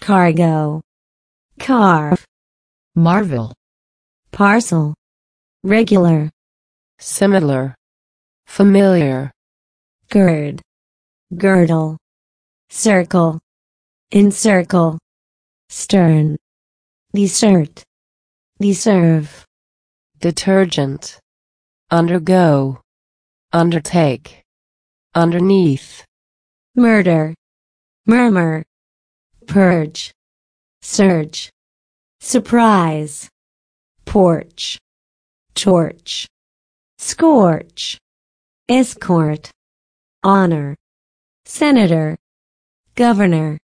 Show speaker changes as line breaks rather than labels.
cargo, carve,
marvel,
parcel, regular,
similar, familiar,
gird, girdle, circle, encircle, stern, desert, deserve,
detergent, undergo, undertake, underneath,
murder, murmur, purge, surge, surprise, porch, torch, scorch, escort, honor, senator, governor,